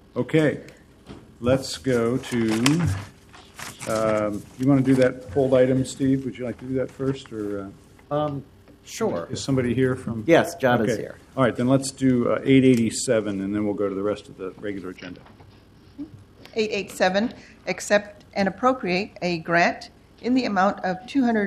Okay, let's go to, you want to do that pulled item, Steve? Would you like to do that first, or Sure. is somebody here from? Yes, John is Okay. here. All right, then let's do 887, and then we'll go to the rest of the regular agenda. 887, accept and appropriate a grant in the amount of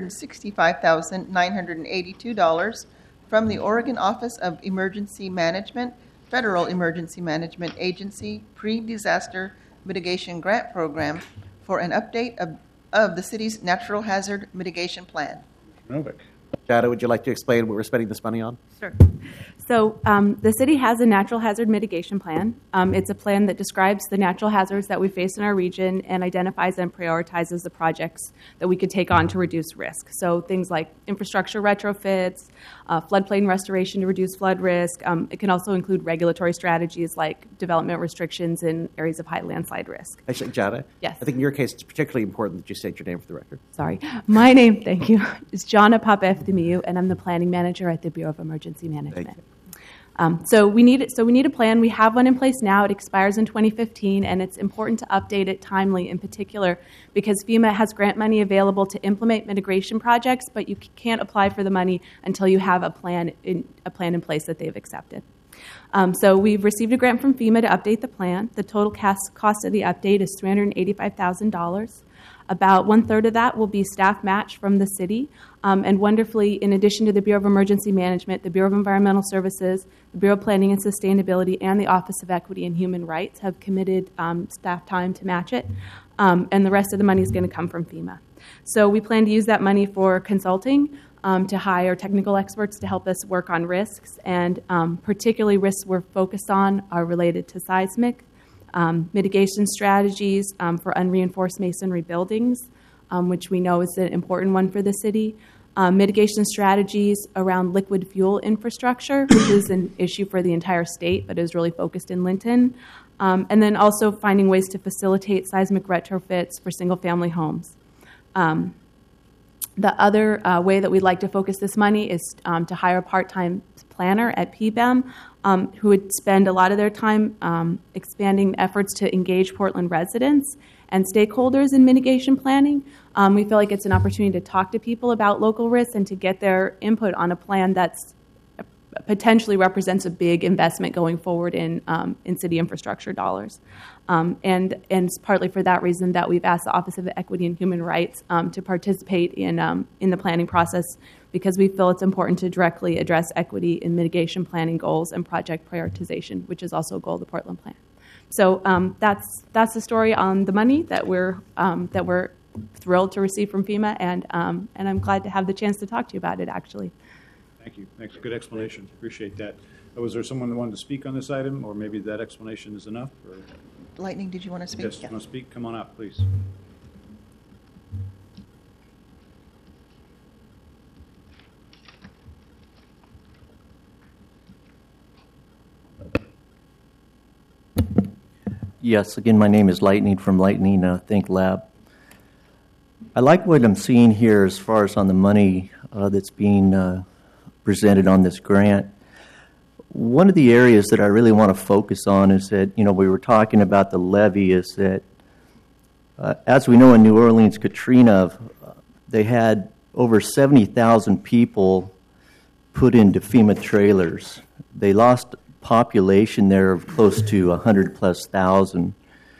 $265,982 from the Oregon Office of Emergency Management, Federal Emergency Management Agency Pre-Disaster Mitigation Grant Program for an update of the city's natural hazard mitigation plan. Novik. Jada, would you like to explain what we're spending this money on? Sure. So the city has a natural hazard mitigation plan. It's a plan that describes the natural hazards that we face in our region and identifies and prioritizes the projects that we could take on to reduce risk. So things like infrastructure retrofits, floodplain restoration to reduce flood risk. It can also include regulatory strategies like development restrictions in areas of high landslide risk. Actually, Jada, Yes. I think in your case it's particularly important that you state your name for the record. Sorry. My name, thank you, is Jana Papaefthimiou, and I'm the planning manager at the Bureau of Emergency Management. Thank you. So we need a plan. We have one in place now. It expires in 2015, and it's important to update it timely, in particular, because FEMA has grant money available to implement mitigation projects, but you can't apply for the money until you have a plan in place that they've accepted. So we've received a grant from FEMA to update the plan. The total cost of the update is $385,000. About 1/3 of that will be staff match from the city. And wonderfully, in addition to the Bureau of Emergency Management, the Bureau of Environmental Services, the Bureau of Planning and Sustainability, and the Office of Equity and Human Rights have committed staff time to match it. And the rest of the money is going to come from FEMA. So we plan to use that money for consulting, to hire technical experts to help us work on risks. And particularly risks we're focused on are related to seismic, mitigation strategies for unreinforced masonry buildings, which we know is an important one for the city. Mitigation strategies around liquid fuel infrastructure, which is an issue for the entire state, but is really focused in Linton. And then also finding ways to facilitate seismic retrofits for single-family homes. The other way that we'd like to focus this money is to hire a part-time planner at PBEM who would spend a lot of their time expanding efforts to engage Portland residents and stakeholders in mitigation planning. We feel like it's an opportunity to talk to people about local risks and to get their input on a plan that's potentially represents a big investment going forward in city infrastructure dollars. And it's partly for that reason that we've asked the Office of Equity and Human Rights to participate in the planning process, because we feel it's important to directly address equity in mitigation planning goals and project prioritization, which is also a goal of the Portland Plan. So that's the story on the money that we're thrilled to receive from FEMA, and I'm glad to have the chance to talk to you about it, actually. Thank you. Thanks. Good explanation. Appreciate that. Was there someone that wanted to speak on this item, or maybe that explanation is enough? Or? Lightning, did you want to speak? Yes, you want to speak? Come on up, please. Yes, again, my name is Lightning from Lightning Think Lab. I like what I'm seeing here as far as on the money that's being presented on this grant. One of the areas that I really want to focus on is that, we were talking about the levee, is that, as we know in New Orleans, Katrina, they had over 70,000 people put into FEMA trailers. They lost population there of close to 100,000+,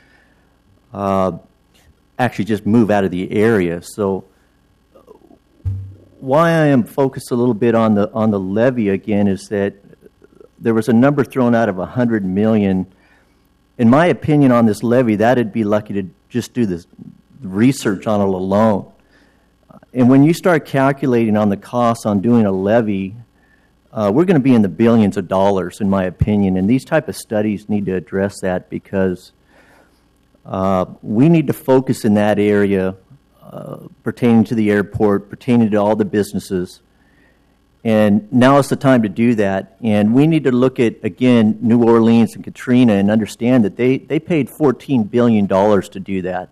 actually just move out of the area. So why I am focused a little bit on the levee again is that there was a number thrown out of $100 million. In my opinion on this levee, that'd be lucky to just do this research on it alone. And when you start calculating on the costs on doing a levee, we're going to be in the billions of dollars, in my opinion. And these type of studies need to address that, because we need to focus in that area pertaining to the airport, pertaining to all the businesses. And now is the time to do that. And we need to look at, again, New Orleans and Katrina and understand that they paid $14 billion to do that.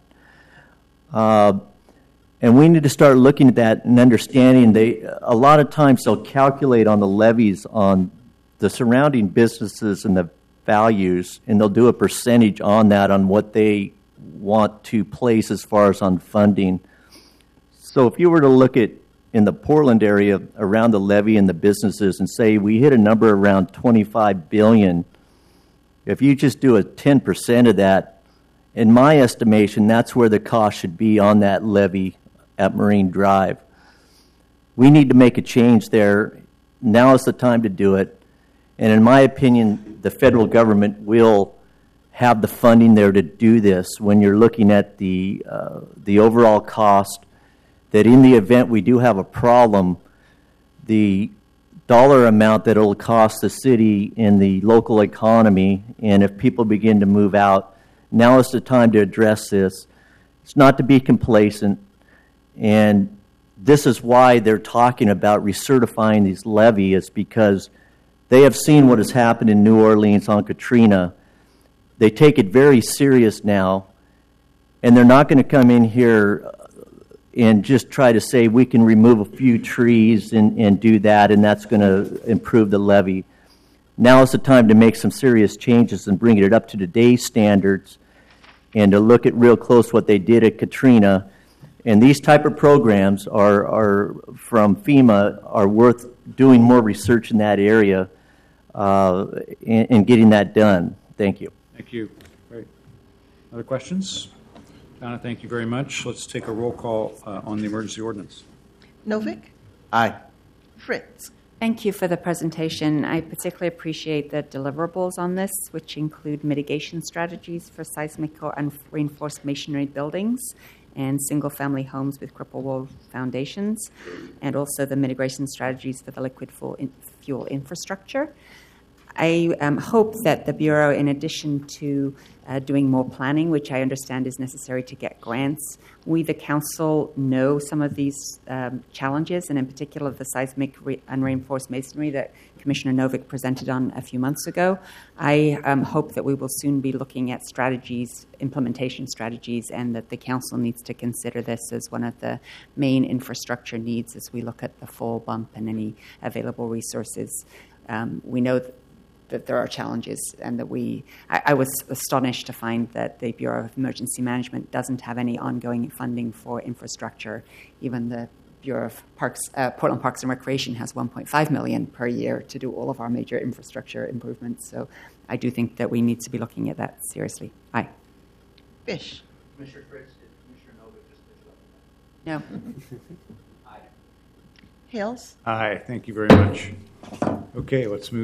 And we need to start looking at that and understanding a lot of times they'll calculate on the levies on the surrounding businesses and the values, and they'll do a percentage on that on what they want to place as far as on funding. So if you were to look at in the Portland area around the levee and the businesses and say we hit a number around $25 billion, if you just do a 10% of that, in my estimation, that's where the cost should be on that levee at Marine Drive. We need to make a change there. Now is the time to do it. And in my opinion, the federal government will have the funding there to do this when you're looking at the overall cost, that in the event we do have a problem, the dollar amount that it'll cost the city in the local economy, and if people begin to move out, now is the time to address this. It's not to be complacent, and this is why they're talking about recertifying these levees, because they have seen what has happened in New Orleans on Katrina. They take it very serious now, and they're not going to come in here and just try to say we can remove a few trees and do that, and that's going to improve the levee. Now is the time to make some serious changes and bring it up to today's standards and to look at real close what they did at Katrina. And these type of programs are from FEMA are worth doing more research in that area and getting that done. Thank you. Thank you. Great. Other questions? Donna, thank you very much. Let's take a roll call on the emergency ordinance. Novick, Aye. Fritz. Thank you for the presentation. I particularly appreciate the deliverables on this, which include mitigation strategies for seismic or unreinforced masonry buildings and single-family homes with cripple wall foundations, and also the mitigation strategies for the liquid fuel infrastructure. I hope that the Bureau, in addition to doing more planning, which I understand is necessary to get grants, we, the Council, know some of these challenges, and in particular the seismic unreinforced masonry that Commissioner Novick presented on a few months ago. I hope that we will soon be looking at strategies, implementation strategies, and that the Council needs to consider this as one of the main infrastructure needs as we look at the full bump and any available resources. We know that there are challenges, and that I was astonished to find that the Bureau of Emergency Management doesn't have any ongoing funding for infrastructure. Even the Bureau of Portland Parks and Recreation has $1.5 million per year to do all of our major infrastructure improvements. So I do think that we need to be looking at that seriously. Aye. Fish. Commissioner Fritz, did Commissioner Novick just mention that? No. Hales. Aye. Thank you very much. Okay, let's move